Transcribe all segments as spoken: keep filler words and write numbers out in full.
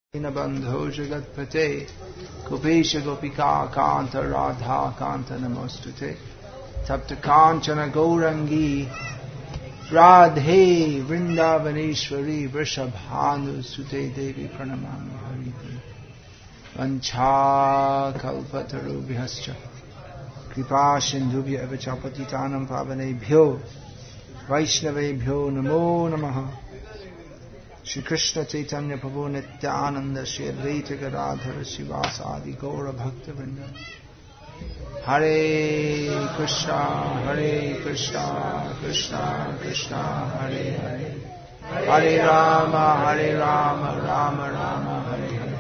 बंधो जगत्पते कुपेश गोपिका कांत राधा कांत नमोस्तुते तप्त कांचन गौरंगी राधे वृंदावनेश्वरी वृषभानुसुते देवी प्रणमामि हरि वंशाकल्पतरुभ्यश्च कृपा सिन्धुभ्यः च पतितानां पावनेभ्यो वैष्णवेभ्यो नमो नमः। श्री कृष्ण चैतन्य प्रभु नित्यानंद श्री अद्वैत गदाधर शिवासादि गौर भक्त वृंद। हरे कृष्णा हरे कृष्णा कृष्णा कृष्णा हरे हरे, हरे राम हरे राम राम राम हरे हरे।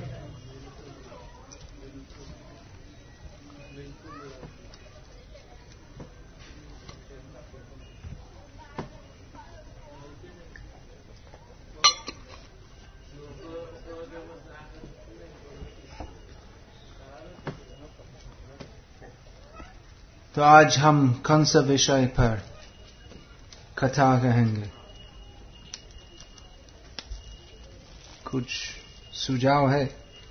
तो आज हम कौन सा विषय पर कथा कहेंगे? कुछ सुझाव है?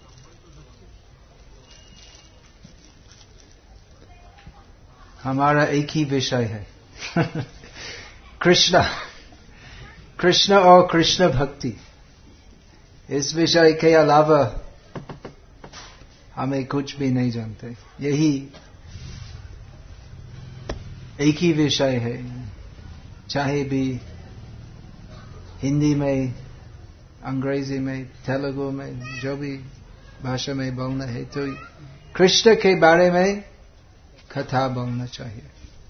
हमारा एक ही विषय है कृष्ण कृष्ण और कृष्ण भक्ति। इस विषय के अलावा हमें कुछ भी नहीं जानते। यही एक ही विषय है, चाहे भी हिंदी में, अंग्रेजी में, तेलुगु में, जो भी भाषा में बोलना है, तो कृष्ण के बारे में कथा बोलना चाहिए।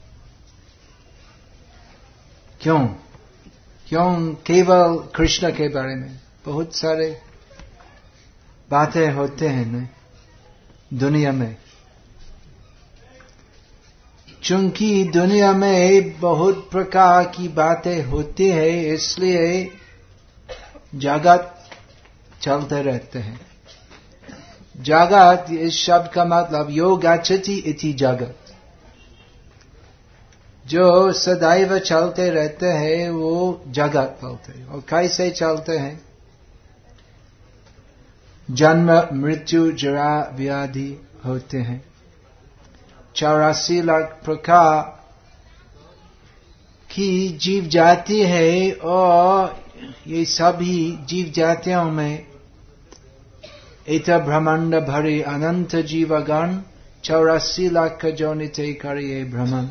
क्यों क्यों केवल कृष्ण के बारे में? बहुत सारे बातें होते हैं ना दुनिया में। चूंकि दुनिया में बहुत प्रकार की बातें होती है, इसलिए जगत चलते रहते हैं। जगत, इस शब्द का मतलब यो गच्छति इति जगत, जो सदैव चलते रहते हैं वो जगत बोलते हैं। और कैसे चलते हैं? जन्म मृत्यु जरा व्याधि होते हैं। चौरासी लाख प्रकार की जीव जाति है और ये सभी जीव जातियों में इत ब्रह्मांड भरे अनंत जीवगण चौरासी लाख का जोनिते करिए भ्रमण।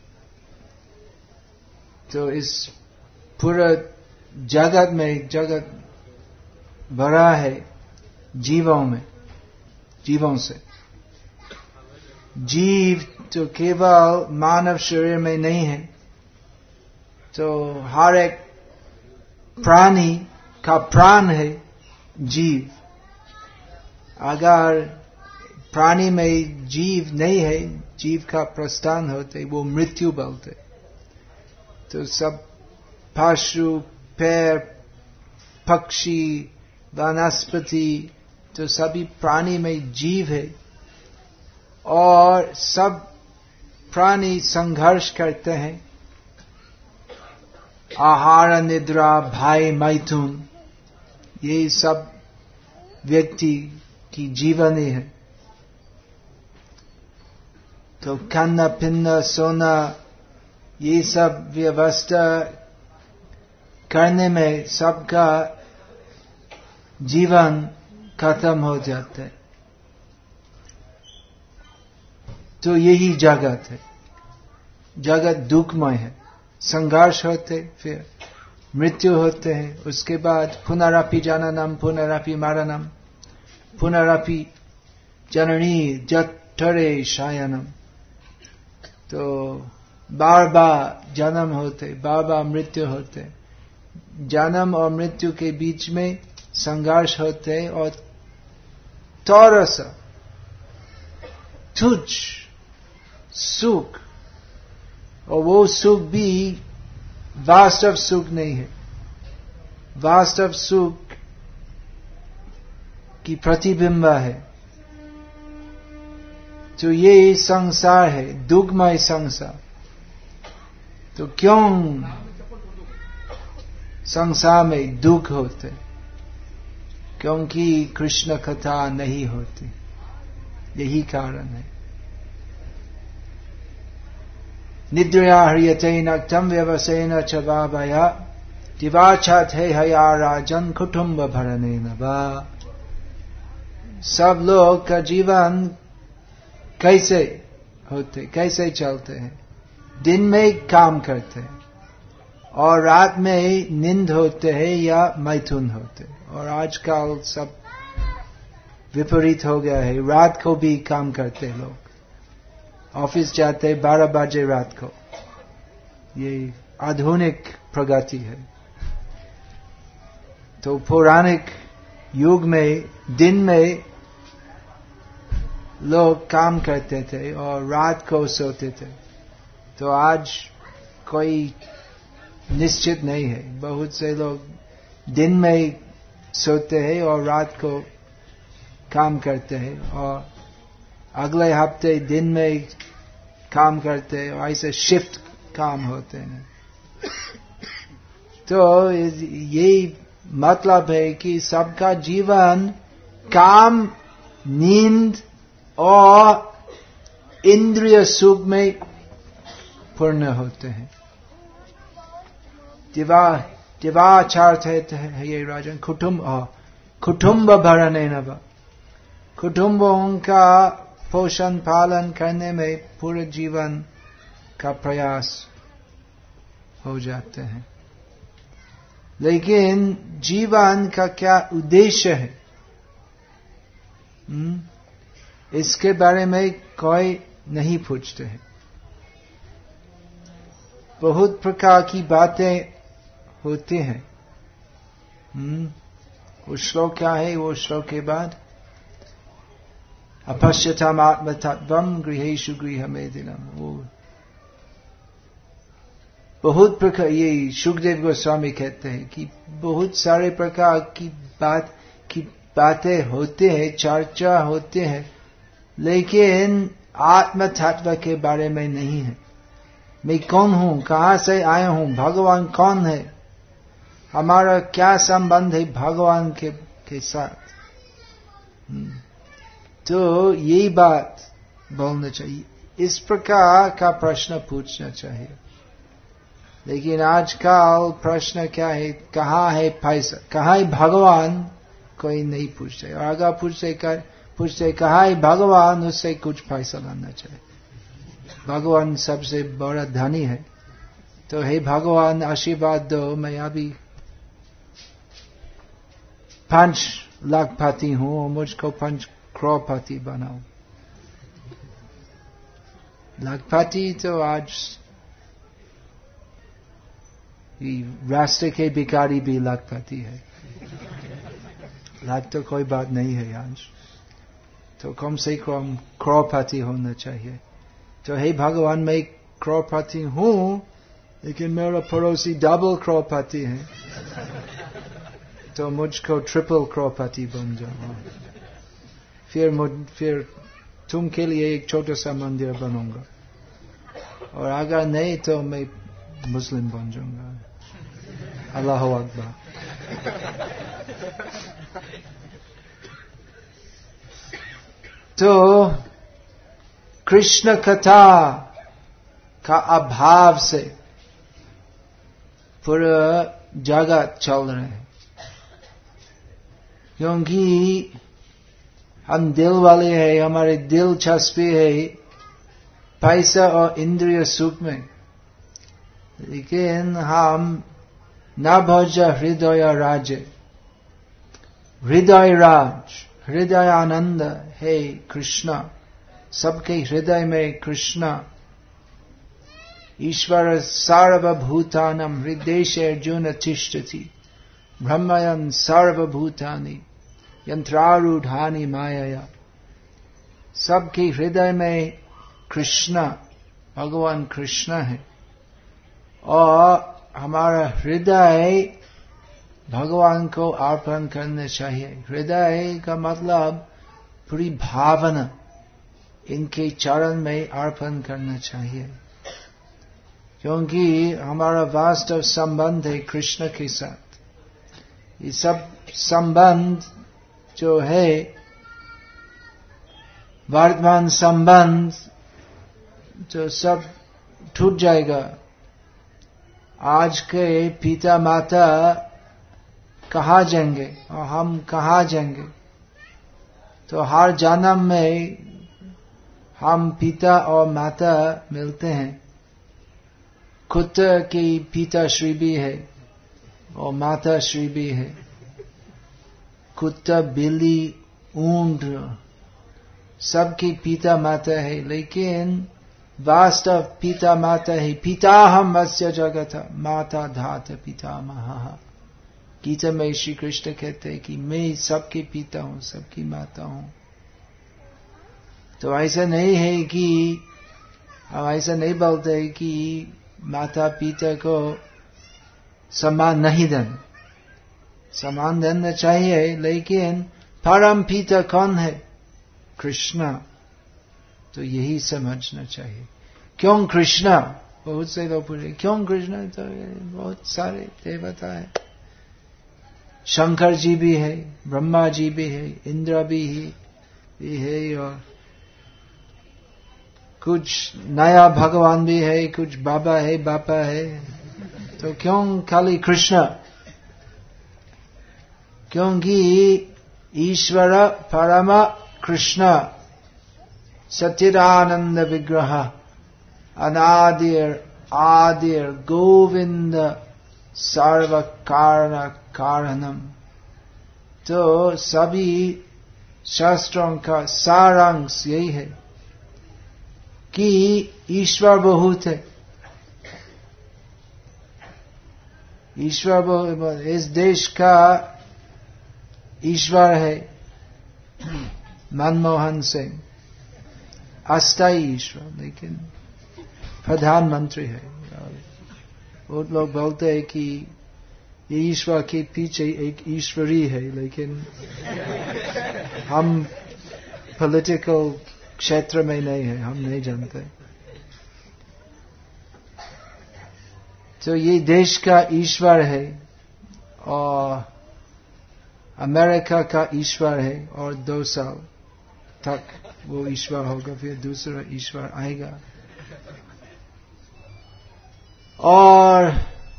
तो इस पूरा जगत में, जगत भरा है जीवों में, जीवों से। जीव तो केवल मानव शरीर में नहीं है, तो हर एक प्राणी का प्राण है जीव। अगर प्राणी में जीव नहीं है, जीव का प्रस्थान होते, वो मृत्यु बोलते। तो सब पशु, पेड़, पक्षी, वनस्पति, तो सभी प्राणी में जीव है। और सब प्राणी संघर्ष करते हैं। आहार निद्रा भय मैथुन, ये सब व्यक्ति की जीवनी है। तो खाना पीना सोना ये सब व्यवस्था करने में सबका जीवन खत्म हो जाता है। तो यही जगत है। जगत दुखमय है। संघर्ष होते, फिर मृत्यु होते हैं, उसके बाद पुनरपि जननम पुनरपि मरणम पुनरपि जननी जठरे शयनम। तो बार बार जन्म होते, बार बार मृत्यु होते। जन्म और मृत्यु के बीच में संघर्ष होते और थोड़ा सा तुच्छ सुख, और वो सुख भी वास्तव सुख नहीं है। वास्तव सुख की प्रतिबिंब है। तो ये संसार है, दुखमय संसार। तो क्यों संसार में दुख होते? क्योंकि कृष्ण कथा नहीं होती, यही कारण है। निद्रया ह्रियते नक्तम व्यवसेन च भावया दिवाचात है हया राजन कुटुंब भरने नवा। सब लोग का जीवन कैसे होते, कैसे चलते हैं? दिन में काम करते हैं और रात में नींद होते हैं या मैथुन होते हैं। और आजकल सब विपरीत हो गया है, रात को भी काम करते हैं लोग, ऑफिस जाते बारह बजे रात को। ये आधुनिक प्रगति है। तो पौराणिक युग में दिन में लोग काम करते थे और रात को सोते थे। तो आज कोई निश्चित नहीं है, बहुत से लोग दिन में सोते हैं और रात को काम करते हैं, और अगले हफ्ते दिन में काम करते हैं, और ऐसे शिफ्ट काम होते हैं। तो यही मतलब है कि सबका जीवन काम, नींद और इंद्रिय सुख में पूर्ण होते हैं। दिवा दिवाचार्थ है ये राजन कुटुंब कुटुंब भरने नवा। कुटुंबों का पोषण पालन करने में पूरे जीवन का प्रयास हो जाते हैं। लेकिन जीवन का क्या उद्देश्य है, हुँ? इसके बारे में कोई नहीं पूछते हैं। बहुत प्रकार की बातें होती हैं। वो श्लोक क्या है? वो श्लोक के बाद अपश्यताम आत्मतत्वम गृहेषु गृहमेदिनम। वो बहुत प्रकार, ये सुखदेव गोस्वामी कहते हैं कि बहुत सारे प्रकार की बात की बातें होते हैं, चर्चा होते हैं, लेकिन आत्म तत्व के बारे में नहीं है। मैं कौन हूं, कहां से आया हूं, भगवान कौन है, हमारा क्या संबंध है भगवान के, के साथ। तो यही बात बोलना चाहिए, इस प्रकार का प्रश्न पूछना चाहिए। लेकिन आजकल प्रश्न क्या है, कहाँ है पैसा, कहाँ है भगवान, कोई नहीं पूछते। और अगर पूछते कर पूछते कहाँ है भगवान, उससे कुछ पैसा लाना चाहिए। भगवान सबसे बड़ा धनी है, तो हे भगवान आशीर्वाद दो, मैं अभी पांच लाखपति हूं और मुझको पांच करोड़पति बनाओ। लाखपति तो आज रास्ते के भिखारी भी लाखपति है, लाख तो कोई बात नहीं है आज, तो कम से कम करोड़पति होना चाहिए। तो हे भगवान, मैं करोड़पति हूं, लेकिन मेरा पड़ोसी डबल करोड़पति है, तो मुझको ट्रिपल करोड़पति बन जाओ। फिर मुझ फिर तुम के लिए एक छोटा सा मंदिर बनूंगा, और अगर नहीं तो मैं मुस्लिम बन जाऊंगा। अल्लाह अकबर। तो कृष्ण कथा का अभाव से पूरा जगत चल रहे हैं, क्योंकि हम दिल वाले हैं, हमारे दिलचस्पी है पैसा और इंद्रिय सुख में, लेकिन हम न भज हृदय राज, हृदय राज, हृदय आनंद है कृष्ण, सबके हृदय में कृष्ण। ईश्वर सर्वभूतानां हृदयेषु अर्जुन तिष्ठति, ब्रह्मयन् सर्वभूतानि यंत्रारूढ़ानि मायया। सबके हृदय में कृष्ण, भगवान कृष्ण है, और हमारा हृदय भगवान को अर्पण करना चाहिए। हृदय का मतलब पूरी भावना इनके चरण में अर्पण करना चाहिए, क्योंकि हमारा वास्तव संबंध है कृष्ण के साथ। ये सब संबंध जो है वर्तमान संबंध जो सब टूट जाएगा। आज के पिता माता कहाँ जाएंगे और हम कहाँ जाएंगे? तो हर जन्म में हम पिता और माता मिलते हैं। कुत्ते की पिता श्री भी है और माता श्री भी है। कुत्ता, बिल्ली, ऊंट सबकी पिता माता है, लेकिन वास्तव पिता माता है। पिता हम वस्य जगत माता धात पितामहः। गीता में श्री कृष्ण कहते हैं कि मैं सबके पिता हूं, सबकी माता हूं। तो ऐसा नहीं है कि हम ऐसा नहीं बोलते कि माता पिता को सम्मान नहीं देना, सम्मान देना चाहिए, लेकिन परम पिता कौन है? कृष्ण। तो यही समझना चाहिए। क्यों कृष्ण? बहुत से लोग पूछे क्यों कृष्ण? तो बहुत सारे देवता है, शंकर जी भी है, ब्रह्मा जी भी है, इंद्र भी है, भी है और कुछ नया भगवान भी है, कुछ बाबा है, बापा है। तो क्यों खाली कृष्ण? क्योंकि ईश्वर परम कृष्ण सच्चिदानंद विग्रह अनादिर आदिर गोविंद सर्व कारण कारणम। तो सभी शास्त्रों का सारांश यही है कि ईश्वर बहुत है। ईश्वर बहुत, इस देश का ईश्वर है मनमोहन सिंह, अस्थायी ईश्वर, लेकिन प्रधानमंत्री है। बहुत लोग बोलते हैं कि ये ईश्वर के पीछे एक ईश्वरी है, लेकिन हम पॉलिटिकल क्षेत्र में नहीं है, हम नहीं जानते। तो ये देश का ईश्वर है और अमेरिका का ईश्वर है, और दो साल तक वो ईश्वर होगा, फिर दूसरा ईश्वर आएगा। और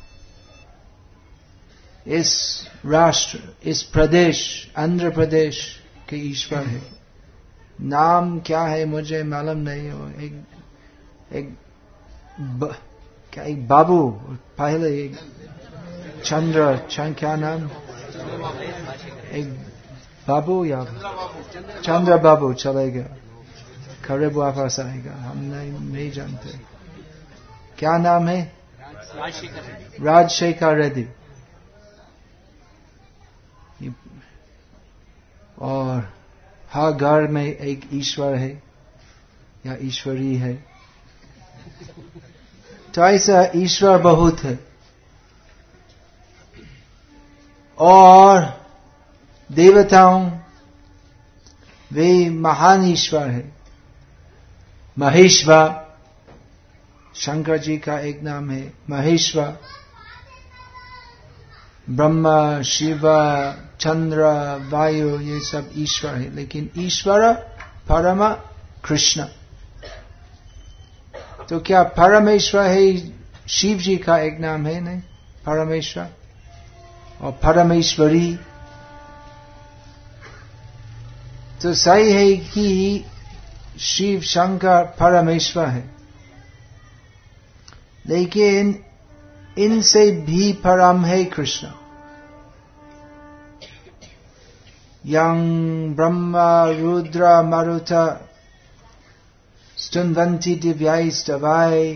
इस राष्ट्र, इस प्रदेश, आंध्र प्रदेश के ईश्वर है। नाम क्या है मुझे मालूम नहीं हो। एक एक ब, क्या एक बाबू, पहले एक चंद्र, चंद्र क्या नाम, एक बाबू या चंद्र बाबू चलेगा, करीब वापस आएगा, हम नहीं, नहीं जानते क्या नाम है। राजशेखर रेड्डी। और हर घर में एक ईश्वर है या ईश्वरी है। तो ऐसा ईश्वर बहुत है। और देवताओं, वे महान ईश्वर है। महेश्वर, शंकर जी का एक नाम है महेश्वर। ब्रह्मा, शिव, चंद्र, वायु, ये सब ईश्वर है, लेकिन ईश्वर परम कृष्ण। तो क्या परमेश्वर है? शिव जी का एक नाम है नहीं, परमेश्वर और परमेश्वरी। तो सही है कि शिव शंकर परमेश्वर है, लेकिन इनसे भी परम है कृष्ण। यं ब्रह्मा रुद्र मरुत स्तुन्वन्ति दिव्यास्तवाय।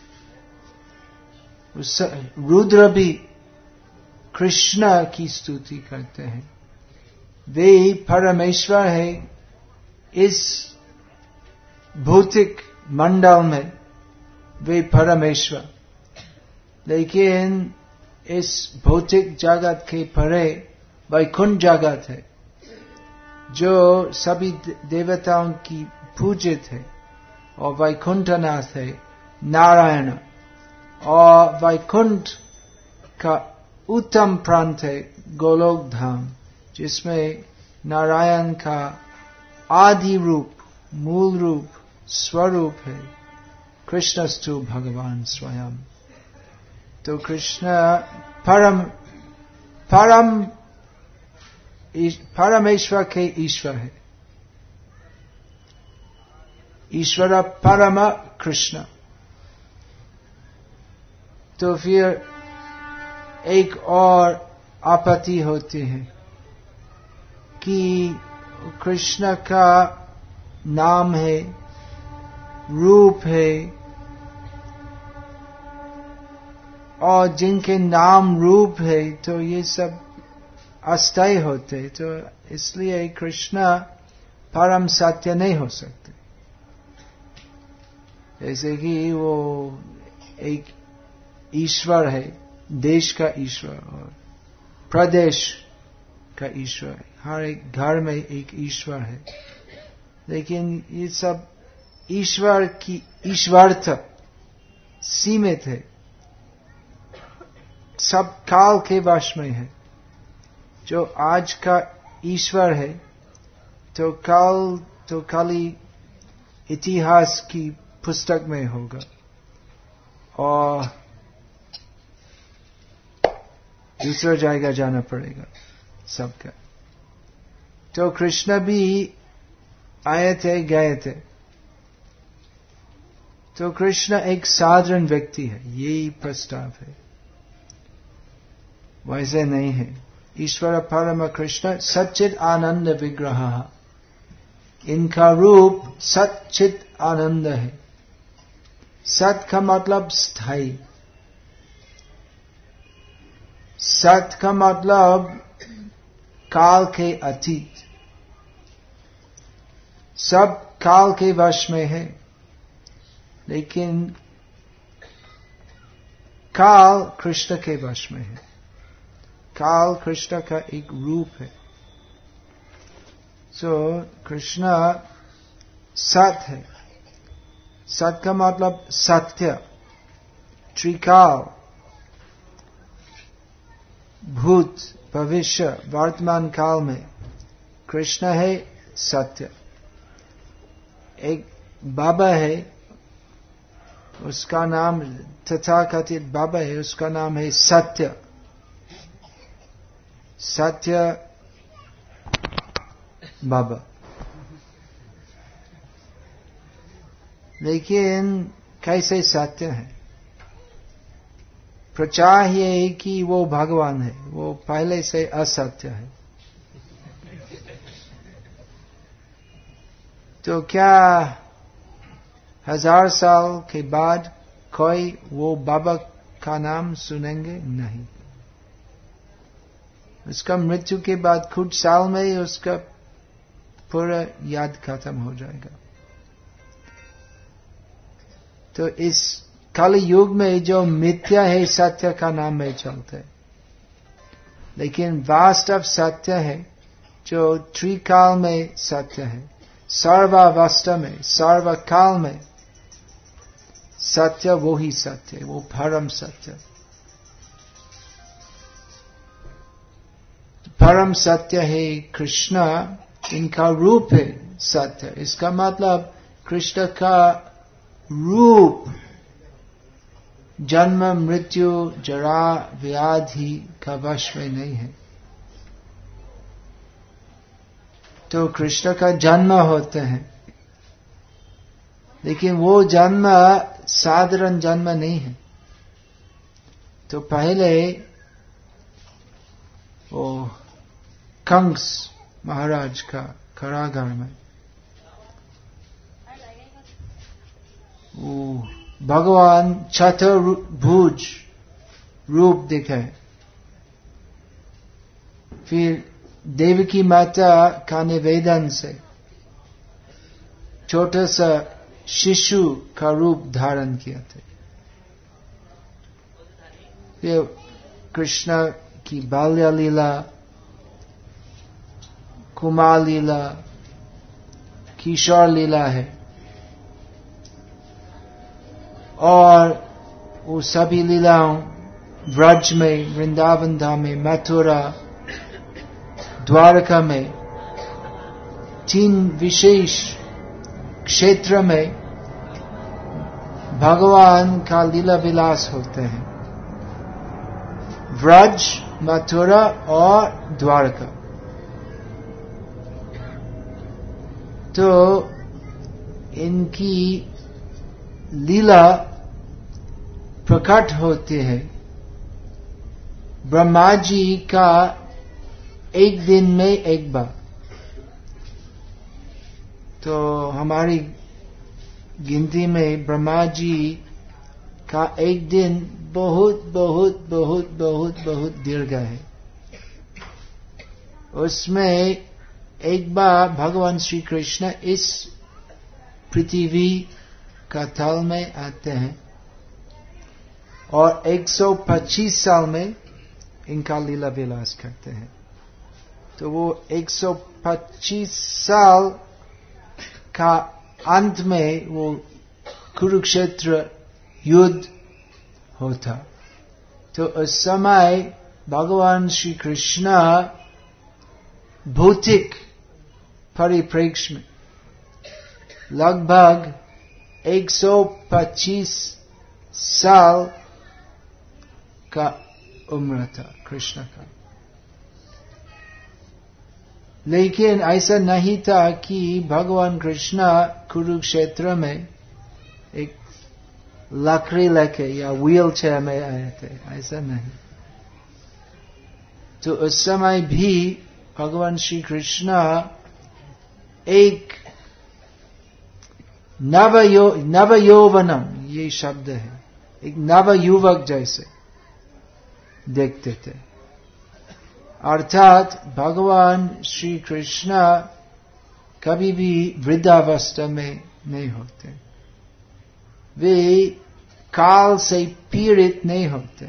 रुद्र भी कृष्ण की स्तुति करते हैं। वे परमेश्वर है इस भौतिक मंडल में, वे परमेश्वर। लेकिन इस भौतिक जगत के परे वैकुंठ जगत है, जो सभी देवताओं की पूजित है, और वैकुंठनाथ है नारायण। और वैकुंठ का उत्तम प्रांत है गोलोक धाम, जिसमें नारायण का आदि रूप, मूल रूप, स्वरूप है। कृष्णस्तु भगवान स्वयं। तो कृष्ण परम परम परमेश्वर के ईश्वर है। ईश्वर परम कृष्ण। तो फिर एक और आपत्ति होती है कि कृष्ण का नाम है, रूप है, और जिनके नाम रूप है तो ये सब अस्थायी होते, तो इसलिए कृष्ण परम सत्य नहीं हो सकते। जैसे कि वो एक ईश्वर है, देश का ईश्वर और प्रदेश का ईश्वर, हर एक घर में एक ईश्वर है, लेकिन ये सब ईश्वर की ईश्वरता सीमित है, सब काल के वश में है। जो आज का ईश्वर है तो कल तो खाली इतिहास की पुस्तक में होगा और दूसरा जगह जाना पड़ेगा सबका। तो कृष्ण भी आए थे, गए थे। तो कृष्ण एक साधारण व्यक्ति है, यही प्रस्ताव है, वैसे नहीं है। ईश्वर परम कृष्ण सच्चित आनंद विग्रह, इनका रूप सच्चित आनंद है। सत का मतलब स्थायी, सत का मतलब काल के अतीत, सब काल के वश में है, लेकिन काल कृष्ण के वश में है। काल कृष्ण का एक रूप है। सो so, कृष्ण सत है। सत का मतलब सत्य, त्रिकाल, भूत, भविष्य, वर्तमान काल में कृष्ण है सत्य। एक बाबा है, उसका नाम तथाकथित बाबा है, उसका नाम है सत्य। सत्य बाबा। लेकिन कैसे सत्य है? प्रचार ये है कि वो भगवान है, वो पहले से असत्य है। तो क्या हजार साल के बाद कोई वो बाबा का नाम सुनेंगे? नहीं। उसका मृत्यु के बाद कुछ साल में ही उसका पूरा याद खत्म हो जाएगा। तो इस कलि युग में जो मिथ्या है सत्य का नाम में चलते, लेकिन वास्तव सत्य है जो त्रिकाल में सत्य है, सर्वावस्था में, सर्वकाल में सत्य, वो ही सत्य, वो परम सत्य। परम सत्य है कृष्ण, इनका रूप है सत्य। इसका मतलब कृष्ण का रूप जन्म, मृत्यु, जरा, व्याधि का वश में नहीं है। तो कृष्ण का जन्म होते हैं, लेकिन वो जन्म साधारण जन्म नहीं है। तो पहले वो कंस महाराज का कारागार में वो भगवान चतुर्भुज रूप दिखाए। फिर देवकी माता का निवेदन से छोटा सा शिशु का रूप धारण किया था। फिर कृष्ण की बाल्य लीला, कुमार लीला, किशोर लीला है, और वो सभी लीलाओं व्रज में, वृंदावन धाम में, मथुरा, द्वारका में तीन विशेष क्षेत्र में भगवान का लीला विलास होते हैं, व्रज, मथुरा और द्वारका। तो इनकी लीला प्रकट होती है ब्रह्मा जी का एक दिन में एक बार। तो हमारी गिनती में ब्रह्मा जी का एक दिन बहुत बहुत बहुत बहुत बहुत दीर्घ है। उसमें एक बार भगवान श्री कृष्ण इस पृथ्वी का तल में आते हैं और एक सौ पच्चीस साल में इनका लीला विलास करते हैं। तो वो एक सौ पच्चीस साल का अंत में वो कुरुक्षेत्र युद्ध होता। तो उस समय भगवान श्री कृष्ण भौतिक परिप्रेक्ष्य में लगभग एक सौ पच्चीस साल का उम्र था कृष्ण का। लेकिन ऐसा नहीं था कि भगवान कृष्ण कुरुक्षेत्र में एक लकड़ी लेके या व्हील चेयर में आए थे, ऐसा नहीं। तो उस समय भी भगवान श्री कृष्ण एक नवयो नवयौवनम, ये शब्द है, एक नव युवक जैसे देखते थे। अर्थात भगवान श्री कृष्ण कभी भी वृद्धावस्था में नहीं होते, वे काल से पीड़ित नहीं होते।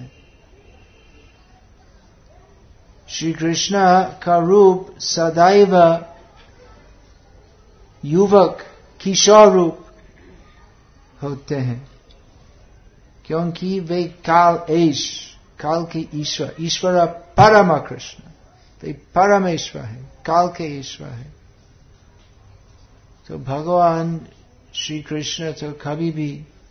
श्री कृष्ण का रूप सदैव युवक किशोर रूप होते हैं, क्योंकि वे काल एश, काल के ईश्वर, ईश्वर परम कृष्ण, तो परमेश्वर है, काल के ईश्वर है। तो भगवान श्री कृष्ण तो कभी भी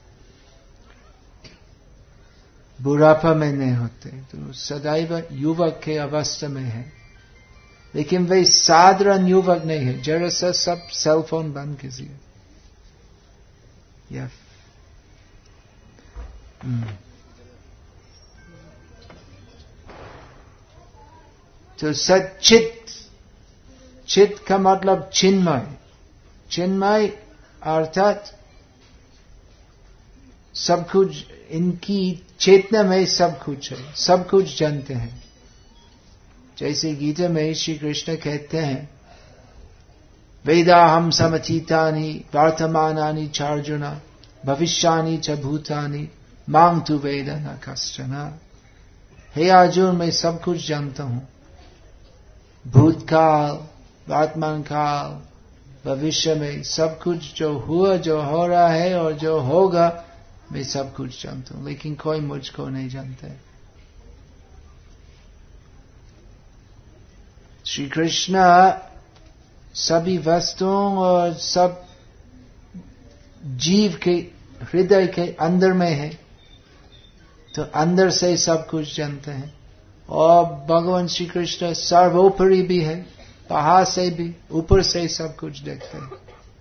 बुढ़ापा में नहीं होते, तो सदैव युवक के अवस्था में है। लेकिन वे साधारण युवक नहीं है, जरा सा सब सेल फोन बंद कीजिए। या तो सच्चित, चित का मतलब चिन्मय, चिन्मय अर्थात सब कुछ, इनकी चेतना में सब कुछ है, सब कुछ जानते हैं। जैसे गीता में श्री कृष्ण कहते हैं, वेदाहम समतीतानि वर्तमानानि चार्जुना भविष्यानि च भूतानि मां तु वेद न कश्चन। हे अर्जुन, मैं सब कुछ जानता हूं, भूतकाल, वर्तमान काल, भविष्य में सब कुछ जो हुआ, जो हो रहा है और जो होगा, मैं सब कुछ जानता हूं, लेकिन कोई मुझको नहीं जानता है। श्री कृष्ण सभी वस्तुओं और सब जीव के हृदय के अंदर में है, तो अंदर से सब कुछ जानते हैं। और भगवान श्री कृष्ण सर्वोपरि भी है, बाहर से भी, ऊपर से सब कुछ देखते हैं।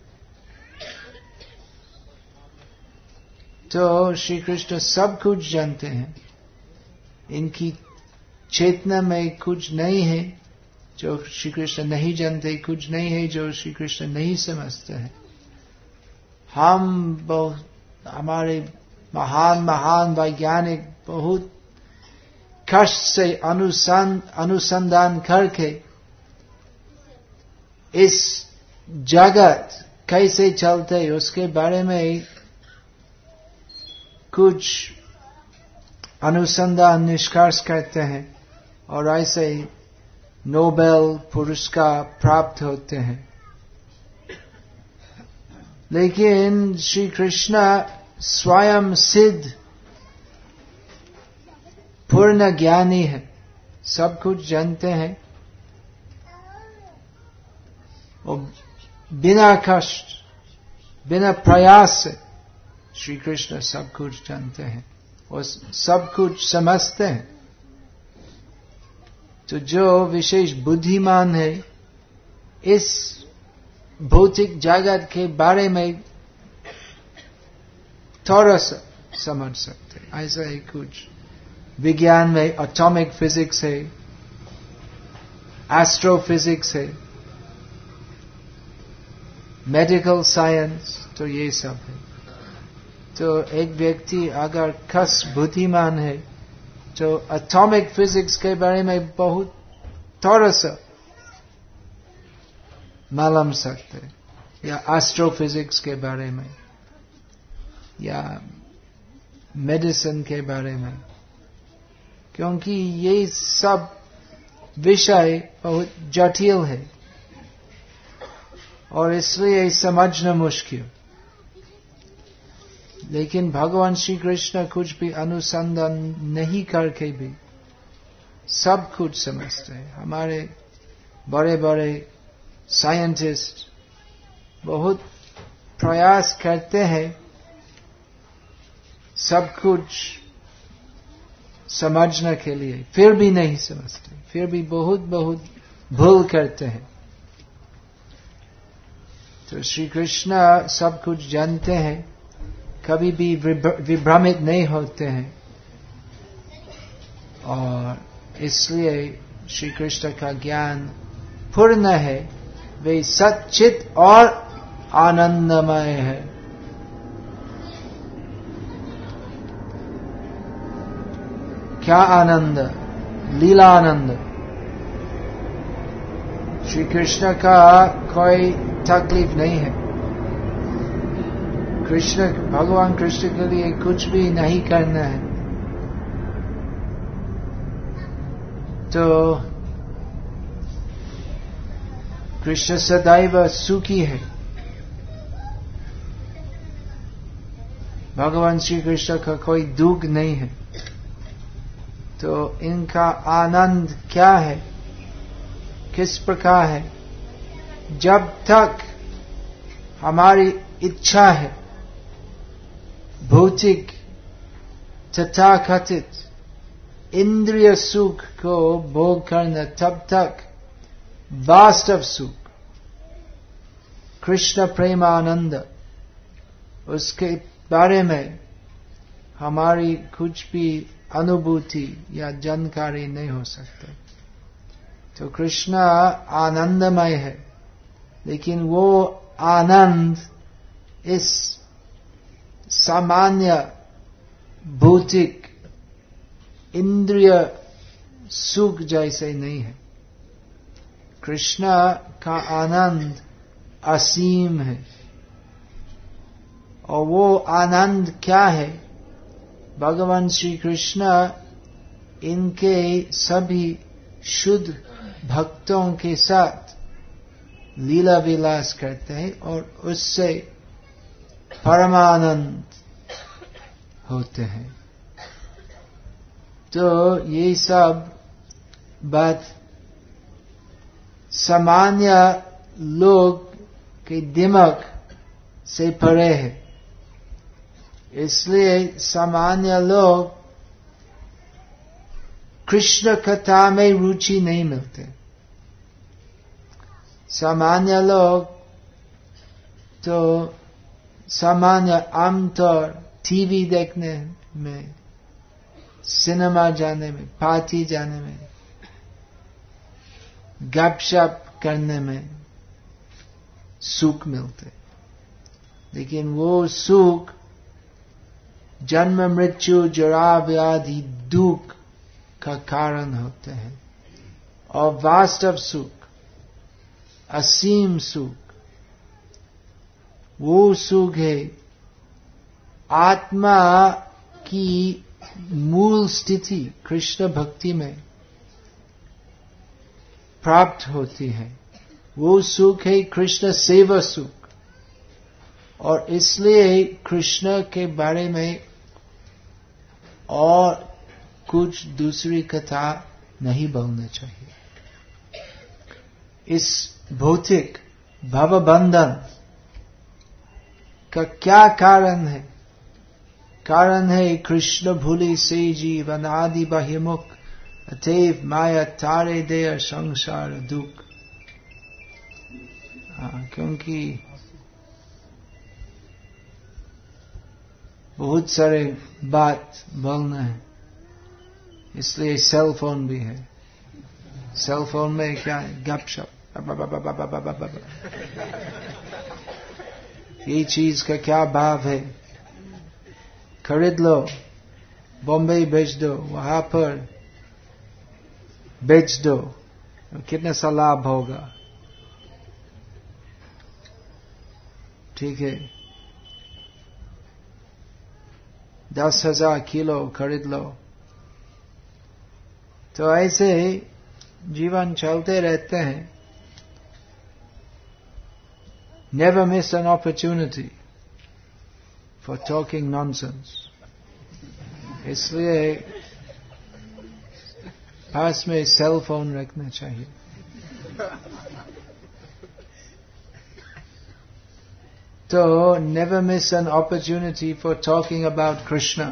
तो श्री कृष्ण सब कुछ जानते हैं, इनकी चेतना में कुछ नहीं है जो श्री कृष्ण नहीं जानते, कुछ नहीं है जो श्री कृष्ण नहीं समझते हैं। हम बहुत, हमारे महान महान वैज्ञानिक बहुत कष्ट से अनुसंधान करके इस जगत कैसे चलते उसके बारे में कुछ अनुसंधान निष्कर्ष करते हैं और ऐसे नोबेल पुरस्कार प्राप्त होते हैं। लेकिन श्री कृष्ण स्वयं सिद्ध पूर्ण ज्ञानी है, सब कुछ जानते हैं। और बिना कष्ट, बिना प्रयास से श्री कृष्ण सब कुछ जानते हैं और सब कुछ समझते हैं। तो जो विशेष बुद्धिमान है इस भौतिक जगत के बारे में थोड़ा सा समझ सकते, ऐसा ही कुछ विज्ञान में एटॉमिक फिजिक्स है, एस्ट्रोफिजिक्स है, मेडिकल साइंस, तो ये सब है। तो एक व्यक्ति अगर खस बुद्धिमान है तो एटॉमिक फिजिक्स के बारे में बहुत थोड़ा सा मालूम सकते, या एस्ट्रोफिजिक्स के बारे में, या मेडिसिन के बारे में, क्योंकि ये सब विषय बहुत जटिल है और इसलिए समझना मुश्किल। लेकिन भगवान श्री कृष्ण कुछ भी अनुसंधान नहीं करके भी सब कुछ समझते हैं। हमारे बड़े बड़े साइंटिस्ट बहुत प्रयास करते हैं सब कुछ समझने के लिए, फिर भी नहीं समझते, फिर भी बहुत बहुत भूल करते हैं। तो श्री कृष्ण सब कुछ जानते हैं, कभी भी विभ्रमित नहीं होते हैं, और इसलिए श्री कृष्ण का ज्ञान पूर्ण है। वे सच्चित और आनंदमय है। क्या आनंद? लीला आनंद। श्री कृष्ण का कोई तकलीफ नहीं है। कृष्ण, भगवान कृष्ण के लिए कुछ भी नहीं करना है। तो कृष्ण सदैव सुखी है। भगवान श्री कृष्ण का कोई दुख नहीं है। तो इनका आनंद क्या है, किस प्रकार है? जब तक हमारी इच्छा है भौतिक तथाकथित इंद्रिय सुख को भोग करना, तब तक वास्तव सुख कृष्ण प्रेमानंद, उसके बारे में हमारी कुछ भी अनुभूति या जानकारी नहीं हो सकता। तो कृष्ण आनंदमय है, लेकिन वो आनंद इस सामान्य भौतिक इंद्रिय सुख जैसे नहीं है। कृष्ण का आनंद असीम है। और वो आनंद क्या है? भगवान श्री कृष्ण इनके सभी शुद्ध भक्तों के साथ लीला विलास करते हैं और उससे परमानंद होते हैं। तो ये सब बात सामान्य लोग के दिमाग से परे है। इसलिए सामान्य लोग कृष्ण कथा में रुचि नहीं मिलते। सामान्य लोग तो सामान्य आमतौर टीवी देखने में, सिनेमा जाने में, पार्टी जाने में, गपशप करने में सुख मिलते। लेकिन वो सुख जन्म मृत्यु जरा व्याधि दुख का कारण होते हैं। और वास्तव सुख, असीम सुख, वो सुख है आत्मा की मूल स्थिति कृष्ण भक्ति में प्राप्त होती है। वो सुख है कृष्ण सेवा सुख। और इसलिए कृष्ण के बारे में और कुछ दूसरी कथा नहीं बोलना चाहिए। इस भौतिक भव बंधन का क्या कारण है? कारण है कृष्ण भूलि से जीवन आदि बहिमुख, अतएव माया तारे दे संसार दुख। हाँ, क्योंकि बहुत सारे बात बोलना है, इसलिए सेल फोन भी है। सेल फोन में क्या है? गपशप। ये चीज का क्या भाव है? खरीद लो, बॉम्बे भेज दो, वहां पर बेच दो, कितने सा लाभ होगा? ठीक है, दस हजार किलो खरीद लो। तो ऐसे जीवन चलते रहते हैं। Never miss an opportunity for talking nonsense. इसलिए पास में सेल फोन रखना चाहिए। तो never miss an opportunity for talking about Krishna.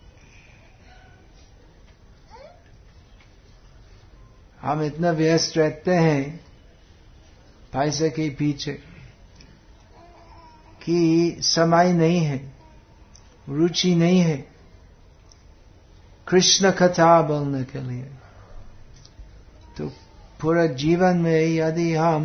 हम इतना व्यस्त रहते हैं पैसे के पीछे कि समय नहीं है, रुचि नहीं है कृष्ण कथा बोलने के लिए। तो पूरा जीवन में यदि हम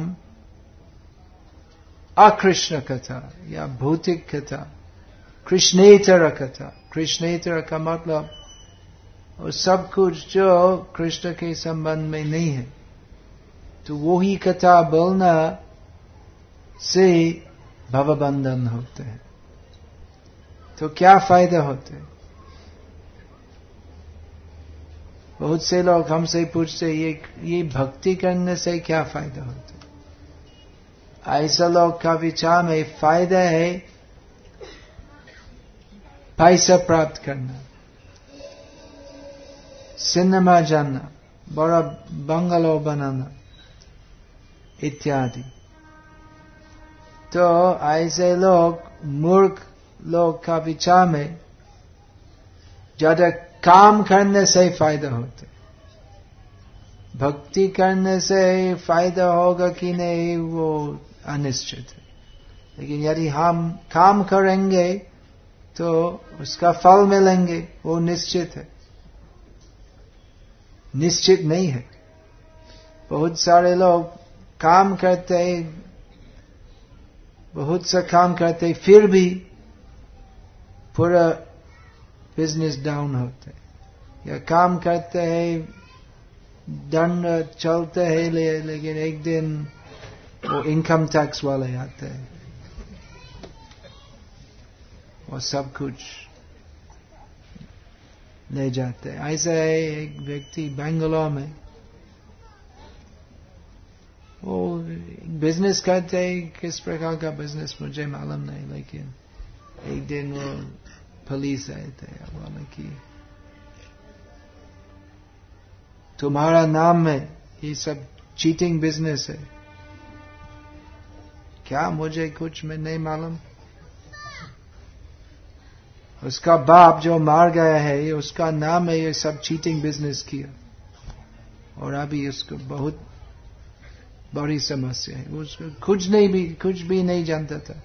अकृष्ण कथा या भौतिक कथा, कृष्णेतर कथा, कृष्णेतर का मतलब और सब कुछ जो कृष्ण के संबंध में नहीं है, तो वो ही कथा बोलना से भवबंधन होते हैं। तो क्या फायदा होते हैं? बहुत से लोग हमसे पूछते ये ये भक्ति करने से क्या फायदा होता है? ऐसा लोग का विचार में फायदा है पैसा प्राप्त करना, सिनेमा जाना, बड़ा बंगलो बनाना इत्यादि। तो ऐसे लोग मूर्ख लोग का विचार में ज्यादा काम करने से फायदा होता है। भक्ति करने से फायदा होगा कि नहीं वो अनिश्चित है, लेकिन यदि हम काम करेंगे तो उसका फल मिलेंगे, वो निश्चित है। निश्चित नहीं है। बहुत सारे लोग काम करते हैं, बहुत सा काम करते, फिर भी पूरा बिजनेस डाउन होता है। या काम करते हैं, दंड चलते हैं, ले, लेकिन एक दिन वो इनकम टैक्स वाले आते हैं और सब कुछ ले जाते हैं। ऐसा है एक व्यक्ति बेंगलोर में, वो बिजनेस करते हैं, किस प्रकार का बिजनेस मुझे मालूम नहीं, लेकिन एक दिन वो पुलिस आए थे, बोले कि तुम्हारा नाम में ये सब चीटिंग बिजनेस है क्या? मुझे कुछ में नहीं मालूम। उसका बाप जो मार गया है, उसका नाम है ये सब चीटिंग बिजनेस किया, और अभी उसको बहुत बड़ी समस्या है। उसको कुछ नहीं भी कुछ भी नहीं जानता था,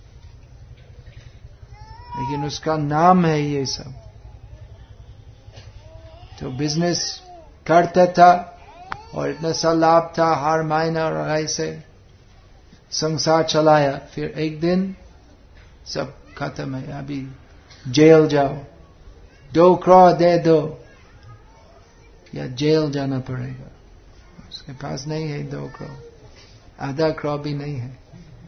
लेकिन उसका नाम है ये सब। तो बिजनेस करता था और इतना सा लाभ था हर महीना, और ऐसे संसार चलाया। फिर एक दिन सब खत्म है, अभी जेल जाओ, दो करोड़ दे दो या जेल जाना पड़ेगा। उसके पास नहीं है दो करोड़, आधा करोड़ भी नहीं है।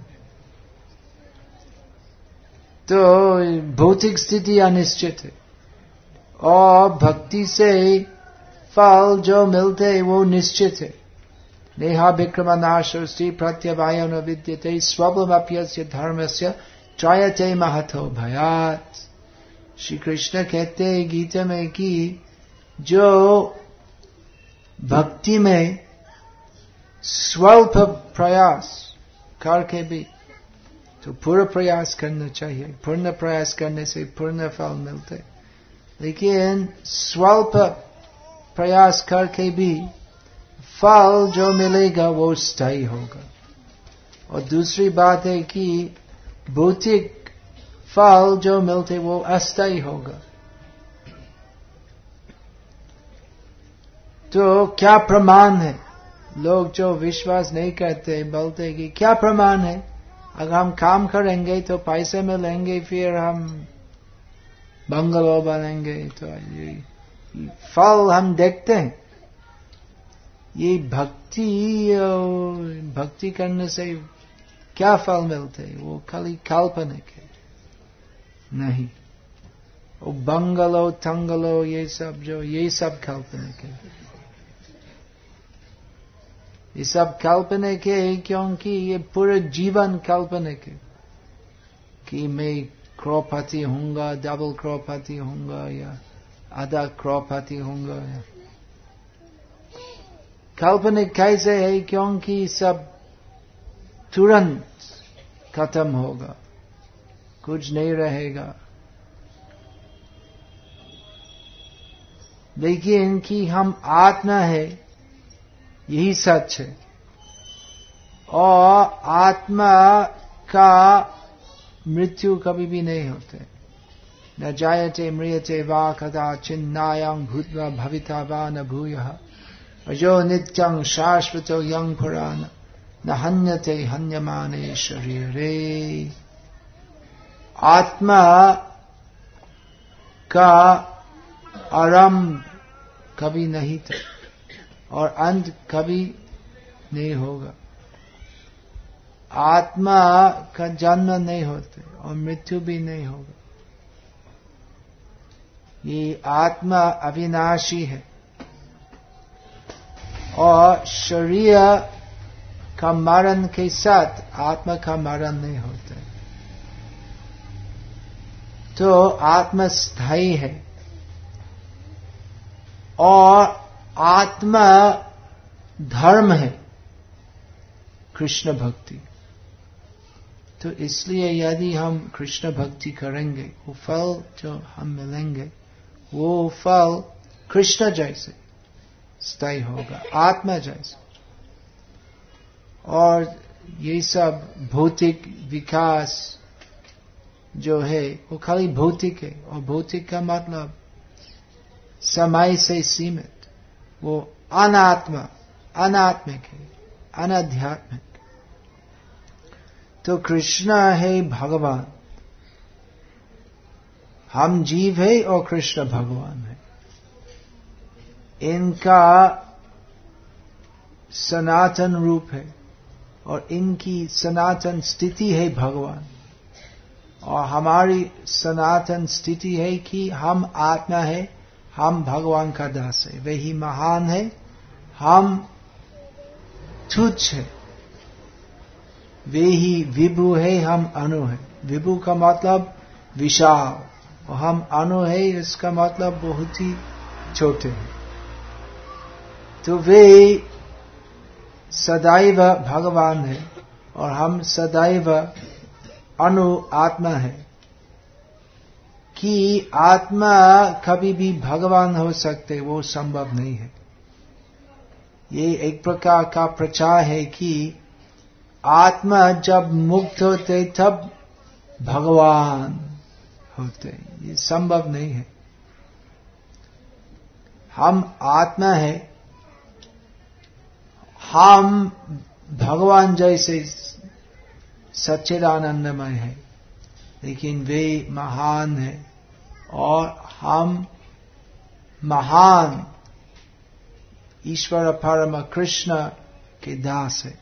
तो भौतिक स्थिति अनिश्चित है, और भक्ति से फल जो मिलते हैं वो निश्चित है। नेहा विक्रम नाशोस्ति प्रत्यवाय न विद्यते स्वबलमप्यस्य धर्मस्य त्रायते महतो भयात्। श्री कृष्ण कहते हैं गीता में कि जो भक्ति में स्वल्प प्रयास करके भी तो पूरा प्रयास करना चाहिए। पूर्ण प्रयास करने से पूर्ण फल मिलते, लेकिन स्वल्प प्रयास करके भी फल जो मिलेगा वो स्थायी होगा। और दूसरी बात है कि भौतिक फल जो मिलते वो अस्थायी होगा। तो क्या प्रमाण है? लोग जो विश्वास नहीं करते बोलते कि क्या प्रमाण है, अगर हम काम करेंगे तो पैसे मिलेंगे, फिर हम बंगलो बनेंगे। तो ये फल हम देखते हैं। ये भक्ति भक्ति करने से क्या फल मिलते हैं? वो खाली काल्पनिक है। नहीं, वो बंगलो तंगलो ये सब जो ये सब काल्पनिक है। ये सब काल्पनिक है क्योंकि ये पूरे जीवन काल्पनिक है कि मैं करोड़पति होऊंगा, डबल करोड़पति होऊंगा या आधा करोड़पति होऊंगा। काल्पनिक कैसे है? क्योंकि सब तुरंत खत्म होगा, कुछ नहीं रहेगा। लेकिन कि हम आत्मा है यही सच है। और आत्मा का मृत्यु कभी भी नहीं होते। न जायते म्रियते वा कदाचित् नायं भूत्वा भविता वा न भूयः अजो नित्यं शाश्वतो यं पुराण न हन्यते हन्यमाने शरीरे। आत्मा का आरंभ कभी नहीं था और अंत कभी नहीं होगा। आत्मा का जन्म नहीं होते और मृत्यु भी नहीं होगा। ये आत्मा अविनाशी है और शरीर का मरण के साथ आत्मा का मरण नहीं होता। तो आत्मा स्थायी है और आत्मा धर्म है, कृष्ण भक्ति। तो इसलिए यदि हम कृष्ण भक्ति करेंगे, वो फल जो हम मिलेंगे वो फल कृष्ण जैसे स्थायी होगा, आत्मा जैसे। और ये सब भौतिक विकास जो है वो खाली भौतिक है। और भौतिक का मतलब समय से सीमित, वो अनात्मा अनात्मिक है, अनाध्यात्मिक। तो कृष्ण है भगवान, हम जीव है और कृष्ण भगवान है। इनका सनातन रूप है और इनकी सनातन स्थिति है भगवान। और हमारी सनातन स्थिति है कि हम आत्मा है, हम भगवान का दास है। वही महान है, हम तुच्छ है। वे ही विभु है, हम अणु है। विभु का मतलब विशाल और हम अणु है, इसका मतलब बहुत ही छोटे हैं। तो वे सदैव भगवान है और हम सदैव अणु आत्मा है। कि आत्मा कभी भी भगवान हो सकते वो संभव नहीं है। ये एक प्रकार का प्रचार है कि आत्मा जब मुक्त होते तब भगवान होते, ये संभव नहीं है। हम आत्मा है, हम भगवान जैसे सच्चिदानंदमय है, लेकिन वे महान है और हम महान ईश्वर परम कृष्ण के दास है।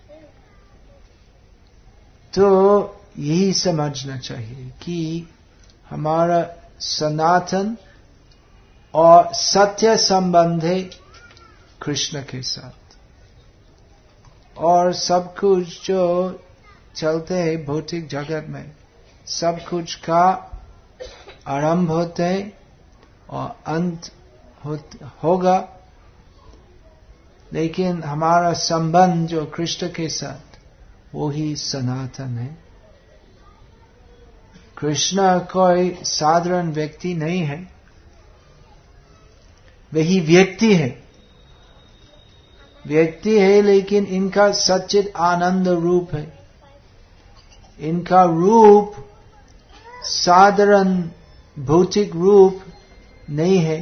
तो यही समझना चाहिए कि हमारा सनातन और सत्य संबंध है कृष्ण के साथ। और सब कुछ जो चलते हैं भौतिक जगत में, सब कुछ का आरंभ होते हैं और अंत होगा। लेकिन हमारा संबंध जो कृष्ण के साथ वो ही सनातन है। कृष्ण कोई साधारण व्यक्ति नहीं है, वही व्यक्ति है। व्यक्ति है लेकिन इनका सच्चिद आनंद रूप है। इनका रूप साधारण भौतिक रूप नहीं है।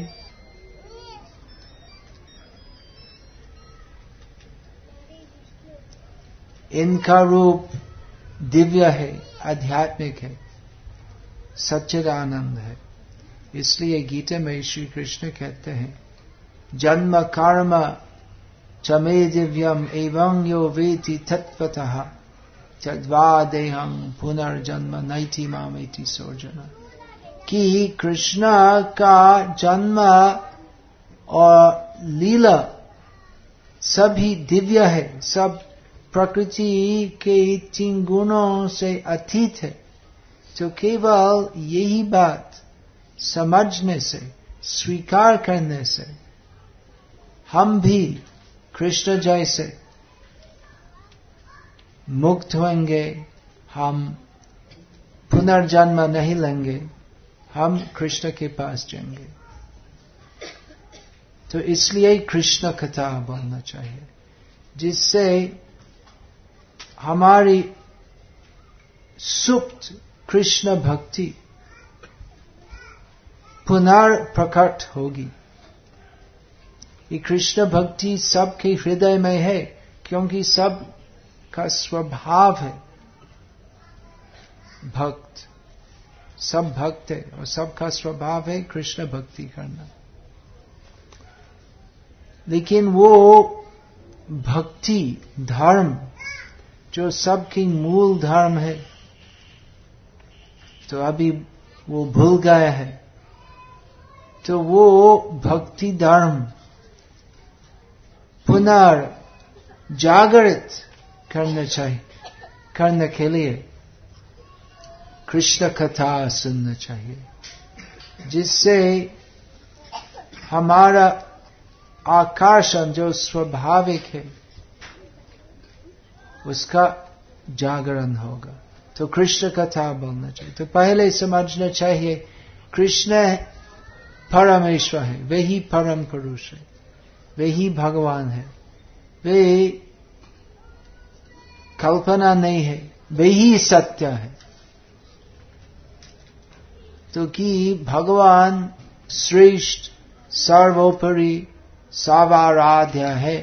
इनका रूप दिव्य है, आध्यात्मिक है, सच्चिद आनंद है। इसलिए गीता में श्री कृष्ण कहते हैं, जन्म कर्म च मे दिव्यम एवं यो वेति तत्वतः तद्वा देहं पुनर्जन्म नैति मामेति सोर्जना। कि कृष्ण का जन्म और लीला सभी दिव्य है, सब प्रकृति के तीन गुणों से अतीत है। तो केवल यही बात समझने से, स्वीकार करने से हम भी कृष्ण जैसे मुक्त होंगे। हम पुनर्जन्म नहीं लेंगे, हम कृष्ण के पास जाएंगे। तो इसलिए कृष्ण कथा बोलना चाहिए, जिससे हमारी सुप्त कृष्ण भक्ति पुनर्प्रकट होगी। ये कृष्ण भक्ति सबके हृदय में है, क्योंकि सब का स्वभाव है भक्त। सब भक्त है और सबका स्वभाव है कृष्ण भक्ति करना। लेकिन वो भक्ति धर्म जो सबकी मूल धर्म है, तो अभी वो भूल गया है। तो वो भक्ति धर्म पुनर् जागृत करना चाहिए। करने के लिए कृष्ण कथा सुनना चाहिए, जिससे हमारा आकर्षण जो स्वाभाविक है उसका जागरण होगा। तो कृष्ण कथा बोलना चाहिए। तो पहले समझना चाहिए कृष्ण परमेश्वर है, वही परम पुरुष है, वही भगवान है। वे कल्पना नहीं है, वही सत्य है। तो कि भगवान श्रेष्ठ सर्वोपरि सर्वाराध्य है,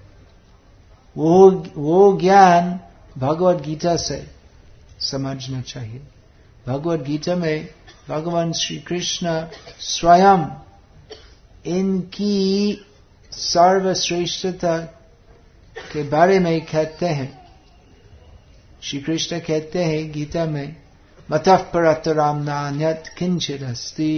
वो वो ज्ञान भगवद गीता से समझना चाहिए। भगवद गीता में भगवान श्री कृष्ण स्वयं इनकी सर्वश्रेष्ठता के बारे में कहते हैं। श्री कृष्ण कहते हैं गीता में, मतः परतरं नान्यत् किंचित् अस्ति।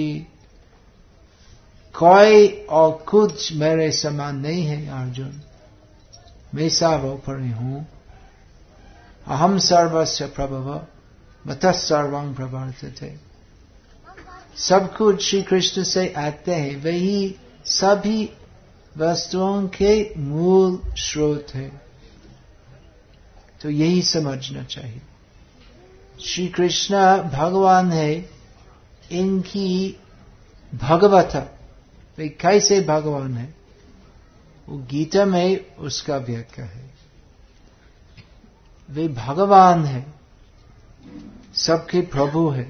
कोई और कुछ मेरे समान नहीं है अर्जुन, मैं सर्वोपरि हूं। अहम सर्वस्य प्रभव मतः सर्वं प्रवर्तते। सब कुछ श्री कृष्ण से आते हैं, वही सभी वस्तुओं के मूल स्रोत है। तो यही समझना चाहिए। श्री कृष्ण भगवान है, इनकी भगवता, वे कैसे भगवान है वो गीता में उसका व्याख्या है। वे भगवान है, सबके प्रभु है।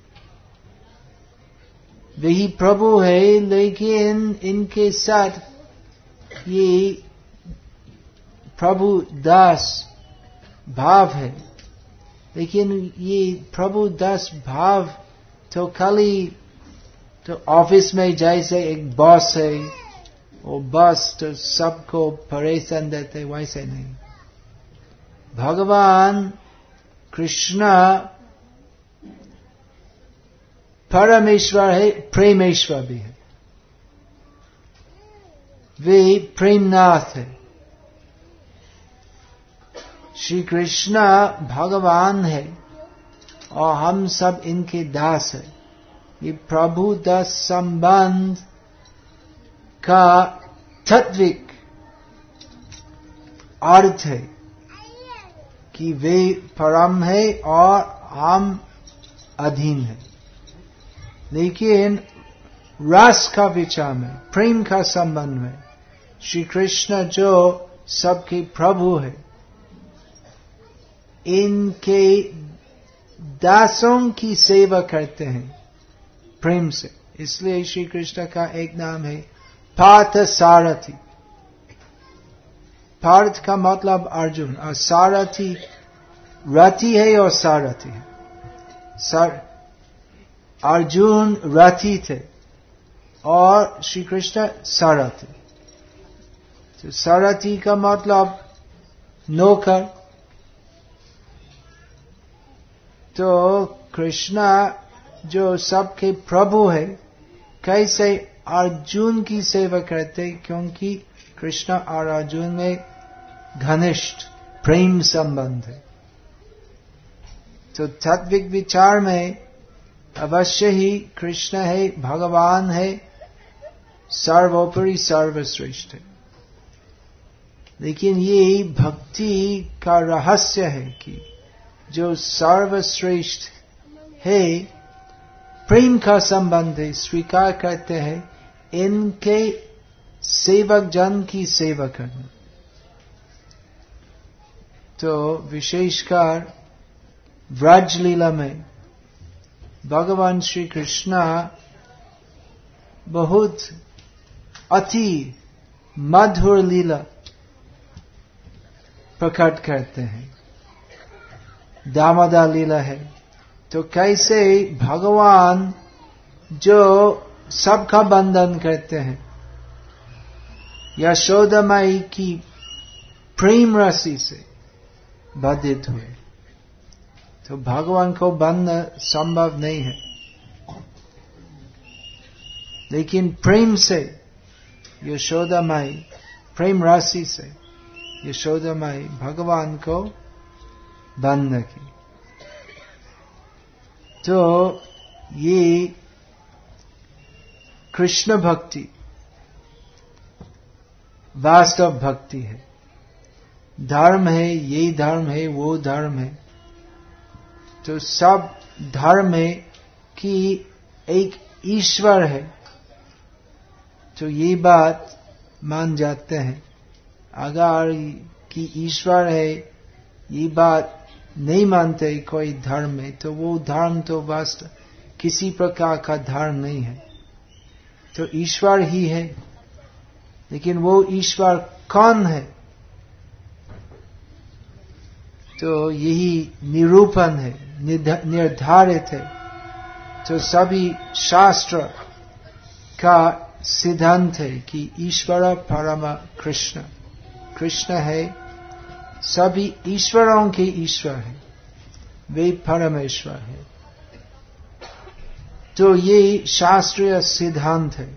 वही प्रभु है, लेकिन इनके साथ ये प्रभु दास भाव है। लेकिन ये प्रभु दास भाव तो खाली तो ऑफिस में जैसे एक बॉस है, वो बॉस तो सबको परेशान देते, वैसे नहीं। भगवान कृष्ण परमेश्वर है, प्रेमेश्वर भी है। वे प्रेमनाथ है। श्री कृष्ण भगवान है और हम सब इनके दास है। ये प्रभु दास संबंध का तात्विक अर्थ है। कि वे परम है और हम अधीन है। लेकिन रस का विचार में, प्रेम का संबंध में, श्री कृष्ण जो सबके प्रभु है, इनके दासों की सेवा करते हैं प्रेम से। इसलिए श्री कृष्ण का एक नाम है पार्थ सारथी। पार्थ का मतलब अर्जुन, और सारथी रथी है और सारथी है। सर अर्जुन रथी थे और श्री कृष्ण सारथी। तो सारथी का मतलब नौकर। तो कृष्णा जो सबके प्रभु है, कैसे अर्जुन की सेवा करते, क्योंकि कृष्ण और अर्जुन में घनिष्ठ प्रेम संबंध है। तो तात्विक विचार में अवश्य ही कृष्ण है, भगवान है, सर्वोपरि सर्वश्रेष्ठ है। लेकिन ये भक्ति का रहस्य है कि जो सर्वश्रेष्ठ है, प्रेम का संबंध है, स्वीकार करते हैं इनके सेवक जन की सेवा करना। तो विशेषकर व्रज लीला में भगवान श्री कृष्ण बहुत अति मधुर लीला प्रकट करते हैं। दामोदर लीला है। तो कैसे भगवान जो सबका बंधन करते हैं, यशोदा माई की प्रेम राशि से बाधित हुए। तो भगवान को बंधना संभव नहीं है, लेकिन प्रेम से यशोदा माई, प्रेम राशि से यशोदा माई भगवान को बंध की। तो ये कृष्ण भक्ति वास्तव भक्ति है। धर्म है, ये धर्म है, वो धर्म है। तो सब धर्म है कि एक ईश्वर है, तो ये बात मान जाते हैं। अगर कि ईश्वर है ये बात नहीं मानते कोई धर्म में, तो वो धर्म तो वास्तव किसी प्रकार का धर्म नहीं है। तो ईश्वर ही है, लेकिन वो ईश्वर कौन है, तो यही निरूपण है, निर्धारित है। तो सभी शास्त्र का सिद्धांत है कि ईश्वर परम कृष्ण, कृष्ण है, सभी ईश्वरों के ईश्वर है, वे परमेश्वर है। तो ये शास्त्रीय सिद्धांत है।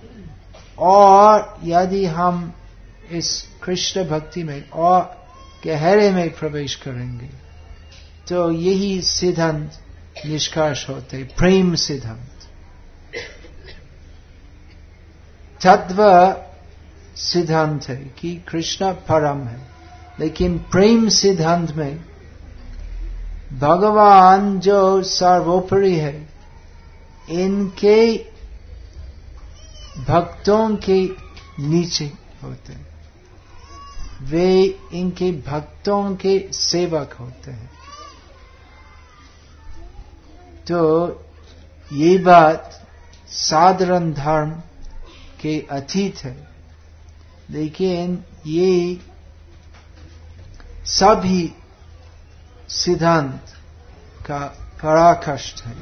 और यदि हम इस कृष्ण भक्ति में और गहरे में प्रवेश करेंगे, तो यही सिद्धांत निष्कर्ष होते, प्रेम सिद्धांत। तत्व सिद्धांत है कि कृष्ण परम है, लेकिन प्रेम सिद्धांत में भगवान जो सर्वोपरि है, इनके भक्तों के नीचे होते हैं, वे इनके भक्तों के सेवक होते हैं। तो ये बात साधारण धर्म के अतीत है, लेकिन ये सभी सिद्धांत का पराकाष्ठ है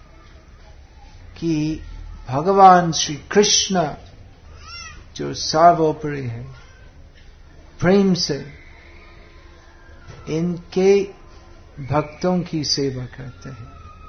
कि भगवान श्री कृष्ण जो सर्वोपरि है, प्रेम से इनके भक्तों की सेवा करते हैं।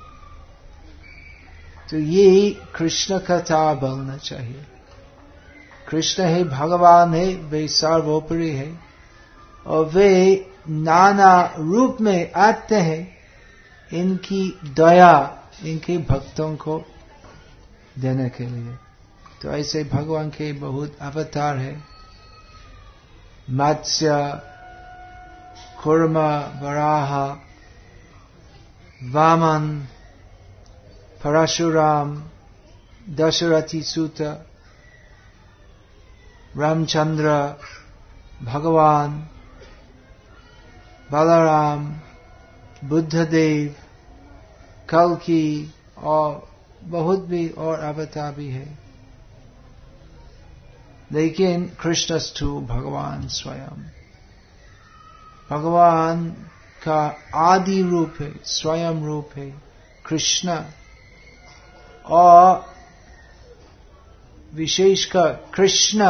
तो ये कृष्ण कथा बोलना चाहिए। कृष्ण है, भगवान है, वे सर्वोपरि है, और वे नाना रूप में आते हैं इनकी दया इनके भक्तों को देने के लिए। तो ऐसे भगवान के बहुत अवतार है। मत्स्य, कुर्मा, वराहा, वामन, परशुराम, दशरथी सूत, रामचंद्र, भगवान, बलराम, बुद्धदेव, कल्कि और बहुत भी और अवतार भी है। लेकिन कृष्णस्तु भगवान स्वयं, भगवान का आदि रूप है, स्वयं रूप है कृष्ण। और विशेषकर कृष्ण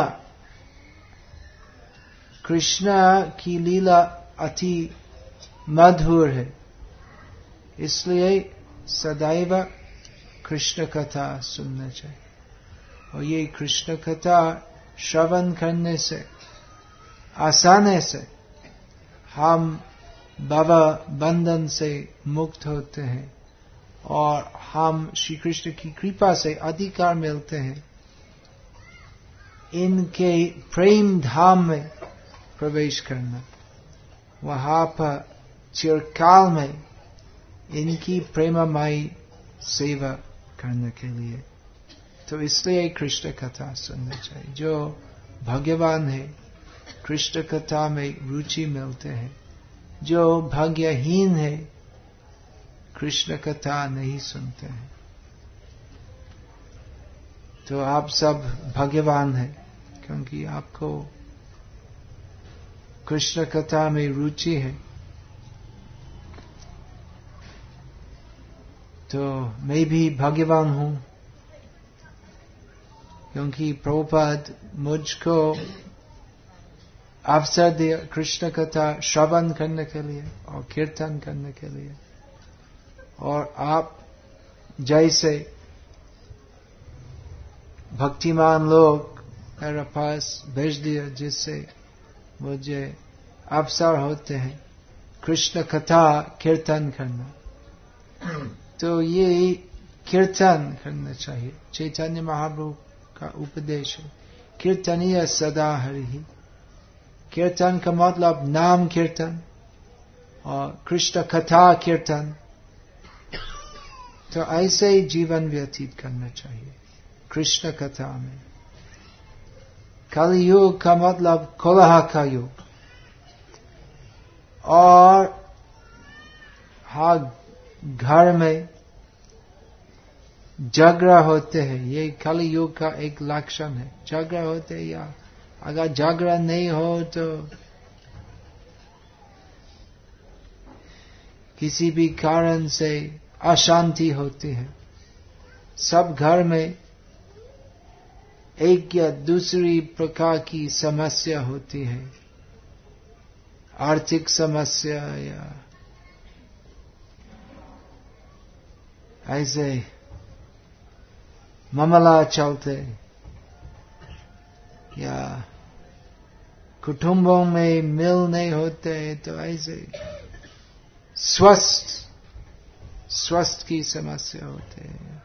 कृष्ण की लीला अति मधुर है, इसलिए सदैव कृष्ण कथा सुनना चाहिए। और ये कृष्ण कथा श्रवण करने से, आसानी से हम भव बंधन से मुक्त होते हैं और हम श्री कृष्ण की कृपा से अधिकार मिलते हैं इनके प्रेम धाम में प्रवेश करना, वहां पर चिरकाल में इनकी प्रेममयी सेवा करने के लिए। तो इसलिए कृष्ण कथा सुनना चाहिए। जो भाग्यवान है कृष्ण कथा में रुचि मिलते हैं, जो भाग्यहीन है कृष्ण कथा नहीं सुनते हैं। तो आप सब भाग्यवान हैं क्योंकि आपको कृष्ण कथा में रुचि है। तो मैं भी भाग्यवान हूं क्योंकि प्रभुपाद मुझको अवसर दिया कृष्ण कथा श्रवण करने के लिए और कीर्तन करने के लिए। और आप जैसे भक्तिमान लोग मेरे पास भेज दिया जिससे मुझे अवसर होते हैं कृष्ण कथा कीर्तन करना। तो ये कीर्तन करना चाहिए। चैतन्य महाप्रभु का उपदेश है कीर्तनीय सदा हरि। कीर्तन का मतलब नाम कीर्तन और कृष्ण कथा कीर्तन। तो ऐसे ही जीवन व्यतीत करना चाहिए कृष्ण कथा में। कलयुग का मतलब कोलाहल का युग। और हाँ, घर में झगड़ा होते हैं, ये कलयुग का एक लक्षण है। झगड़ा होते हैं, या अगर झगड़ा नहीं हो तो किसी भी कारण से अशांति होती है। सब घर में एक या दूसरी प्रकार की समस्या होती है, आर्थिक समस्या या ऐसे मामला चलते, या कुटुंबों में मिल नहीं होते। तो ऐसे स्वस्थ स्वस्थ की समस्या होते हैं।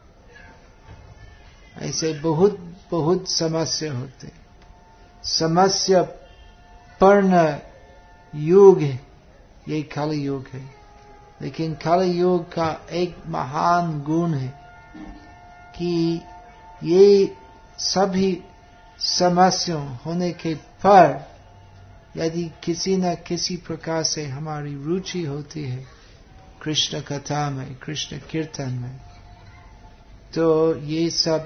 ऐसे बहुत बहुत समस्या होते। समस्या पूर्ण युग ये कलि युग है। लेकिन कलि युग का एक महान गुण है कि ये सभी समस्याओं होने के पर यदि किसी न किसी प्रकार से हमारी रुचि होती है कृष्ण कथा में, कृष्ण कीर्तन में, तो ये सब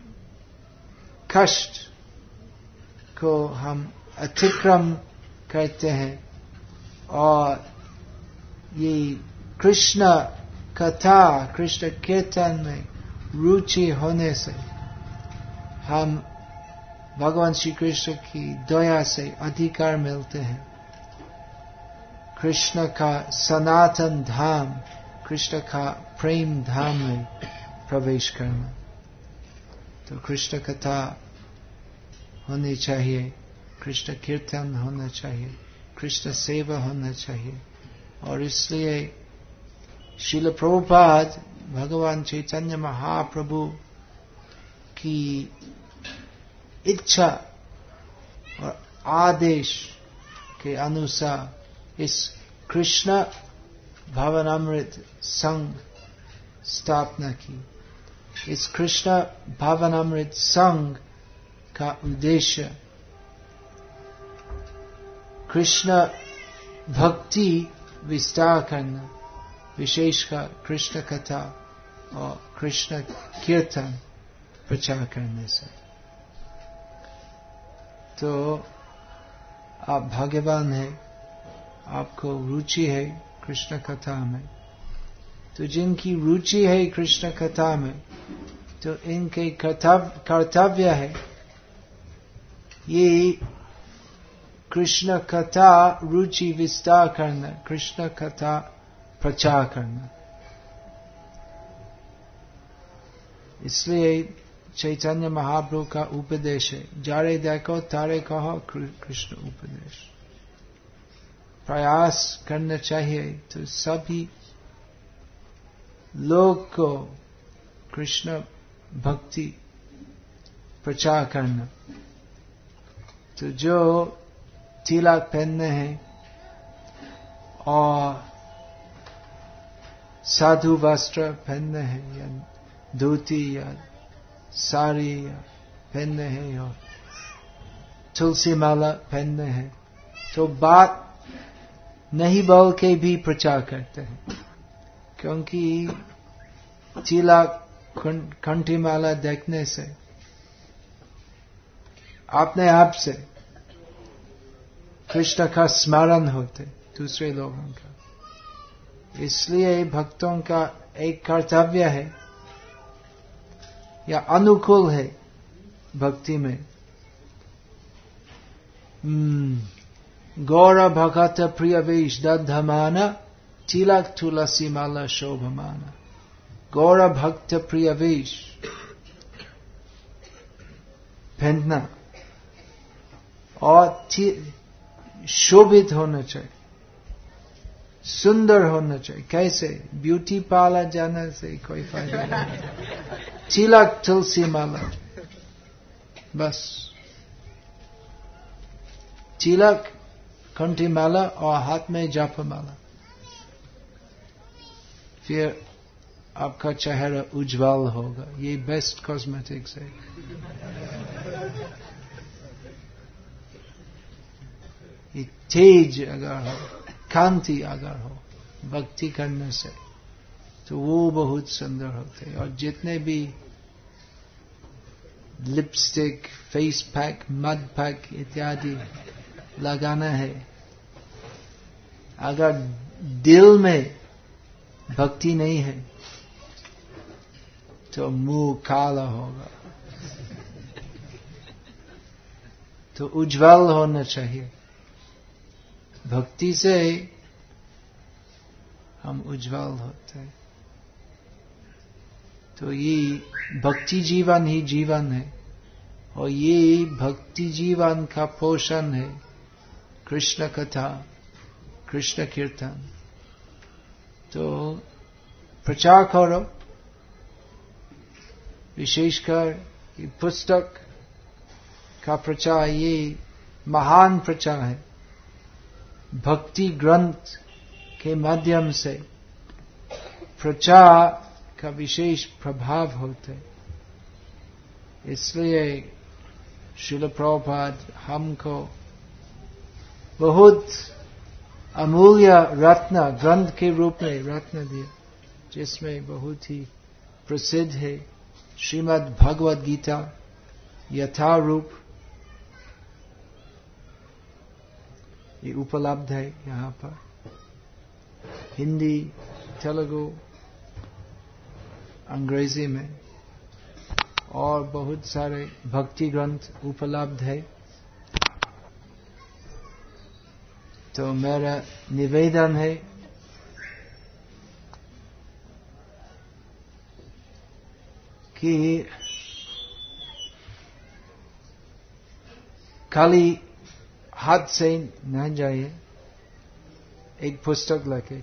कष्ट को हम अतिक्रम करते हैं। और ये कृष्ण कथा, कृष्ण कीर्तन में रुचि होने से हम भगवान श्री कृष्ण की दया से अधिकार मिलते हैं कृष्ण का सनातन धाम, कृष्ण का प्रेम धाम में प्रवेश करना। तो कृष्ण कथा होनी चाहिए, कृष्ण कीर्तन होना चाहिए, कृष्ण सेवा होना चाहिए। और इसलिए श्रील प्रभुपाद भगवान चैतन्य महाप्रभु की इच्छा और आदेश के अनुसार इस कृष्ण भावनामृत संघ स्थापना की। इस कृष्ण भावनामृत संघ का उद्देश्य कृष्ण भक्ति विस्तार करना, विशेषकर कृष्ण कथा और कृष्ण कीर्तन प्रचार करने से। तो आप भाग्यवान हैं, आपको रुचि है कृष्ण कथा में। तो जिनकी रुचि है कृष्ण कथा में, तो इनके कर्तव्य है ये कृष्ण कथा रुचि विस्तार करना, कृष्ण कथा प्रचार करना। इसलिए चैतन्य महाप्रभु का उपदेश है, जारे देखो तारे कहो कृष्ण उपदेश। प्रयास करना चाहिए तो सभी लोग को कृष्ण भक्ति प्रचार करना। तो जो तिलक पहनने हैं और साधु वस्त्र पहनने हैं या धोती या साड़ी या पहनने हैं और तुलसी माला पहनने हैं, तो बात नहीं बोल के भी प्रचार करते हैं। क्योंकि तिलक कंठी माला देखने से अपने आप से कृष्ण का स्मरण होते दूसरे लोगों का। इसलिए भक्तों का एक कर्तव्य है या अनुकूल है भक्ति में, गौर भगत प्रिय वेश दधमाना तिलक तुलसी माला शोभमाना। गौर भक्त प्रिय वेश पहनना और शोभित होना चाहिए, सुंदर होना चाहिए। कैसे? ब्यूटी पार्लर जाने से कोई फायदा नहीं। तिलक तुलसी माला, बस तिलक कंठी माला और हाथ में जप माला, फिर आपका चेहरा उज्जवल होगा। ये बेस्ट कॉस्मेटिक्स है। ये तेज अगर हो, कांति अगर हो भक्ति करने से, तो वो बहुत सुंदर होते हैं। और जितने भी lipstick, face pack, mud pack इत्यादि लगाना है, अगर दिल में भक्ति नहीं है तो मुंह काला होगा। तो उज्जवल होना चाहिए। भक्ति से हम उज्जवल होते हैं। तो ये भक्ति जीवन ही जीवन है, और ये भक्ति जीवन का पोषण है कृष्ण कथा, कृष्ण कीर्तन। तो प्रचार करो, विशेषकर ये पुस्तक का प्रचार, ये महान प्रचार है। भक्ति ग्रंथ के माध्यम से प्रचार का विशेष प्रभाव होते। इसलिए श्रील प्रभुपाद हमको बहुत अमूल्य रत्न, ग्रंथ के रूप में रत्न दिया, जिसमें बहुत ही प्रसिद्ध है श्रीमद् भगवद गीता यथारूप। ये उपलब्ध है यहाँ पर हिंदी, तेलुगु, अंग्रेजी में, और बहुत सारे भक्ति ग्रंथ उपलब्ध है। तो मेरा निवेदन है कि खाली हाथ से न जाइए, एक पुस्तक लेके।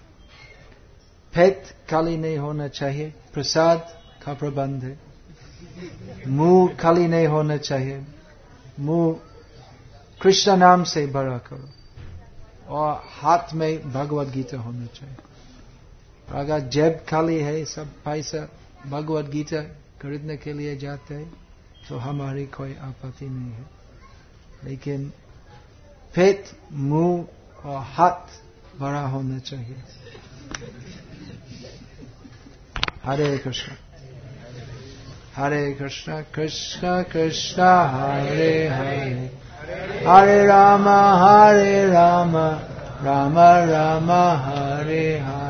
पेट खाली नहीं होना चाहिए, प्रसाद का प्रबंध है। मुंह खाली नहीं होना चाहिए, मुंह कृष्ण नाम से भरा करो। और हाथ में भगवत गीता होना चाहिए। अगर जेब खाली है, सब पैसा भगवत गीता खरीदने के लिए जाते हैं, तो हमारी कोई आपत्ति नहीं है। लेकिन पेट, मुंह और हाथ भरा होना चाहिए। हरे कृष्ण हरे कृष्ण कृष्ण कृष्ण हरे हरे, हरे राम हरे राम, राम राम हरे हरे।